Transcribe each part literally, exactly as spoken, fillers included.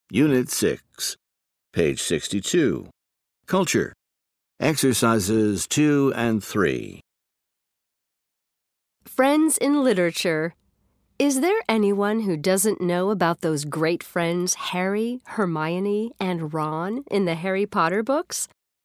Unit six, page sixty-two. Culture. Exercises two and three. Friends in literature. Is there anyone who doesn't know about those great friends Harry, Hermione, and Ron in the Harry Potter books?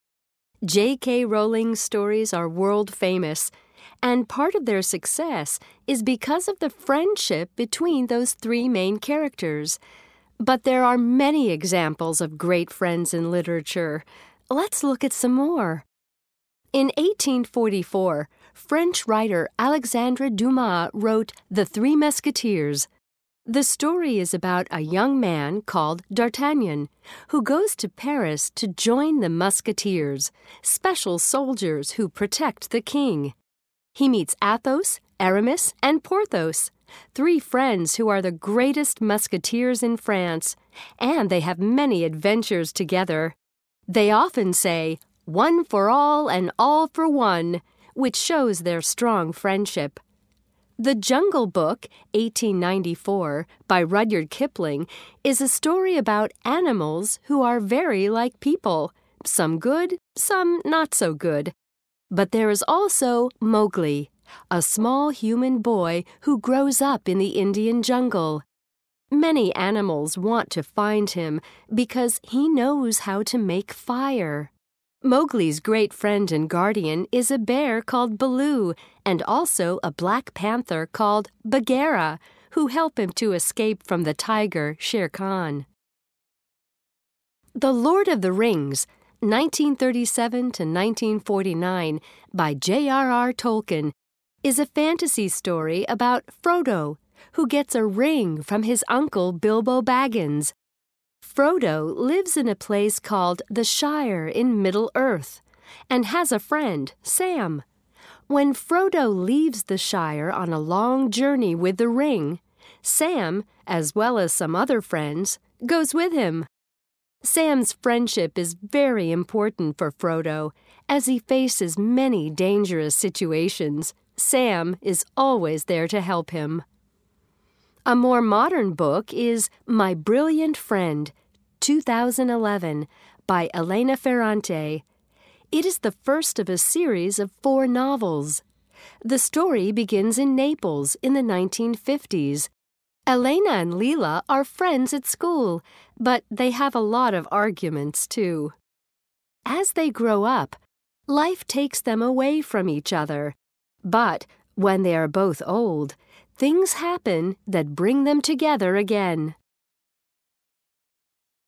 J K Rowling's stories are world famous, and part of their success is because of the friendship between those three main characters. But there are many examples of great friends in literature. Let's look at some more. In eighteen forty-four, French writer Alexandre Dumas wrote The Three Musketeers. The story is about a young man called D'Artagnan, who goes to Paris to join the Musketeers, special soldiers who protect the king. He meets Athos, Aramis, and Porthos, three friends who are the greatest musketeers in France, and they have many adventures together. They often say, "One for all and all for one," which shows their strong friendship. The Jungle Book, eighteen ninety-four, by Rudyard Kipling, is a story about animals who are very like people, some good, some not so good. But there is also Mowgli, a small human boy who grows up in the Indian jungle. Many animals want to find him because he knows how to make fire. Mowgli's great friend and guardian is a bear called Baloo and also a black panther called Bagheera, who help him to escape from the tiger Shere Khan. The Lord of the Rings, nineteen thirty-seven to nineteen forty-nine, by J R R Tolkien, is a fantasy story about Frodo, who gets a ring from his uncle Bilbo Baggins. Frodo lives in a place called the Shire in Middle-earth and has a friend, Sam. When Frodo leaves the Shire on a long journey with the ring, Sam, as well as some other friends, goes with him. Sam's friendship is very important for Frodo. As he faces many dangerous situations, Sam is always there to help him. A more modern book is My Brilliant Friend, two thousand eleven, by Elena Ferrante. It is the first of a series of four novels. The story begins in Naples in the nineteen fifties. Elena and Leela are friends at school, but they have a lot of arguments, too. As they grow up, life takes them away from each other. But when they are both old, things happen that bring them together again.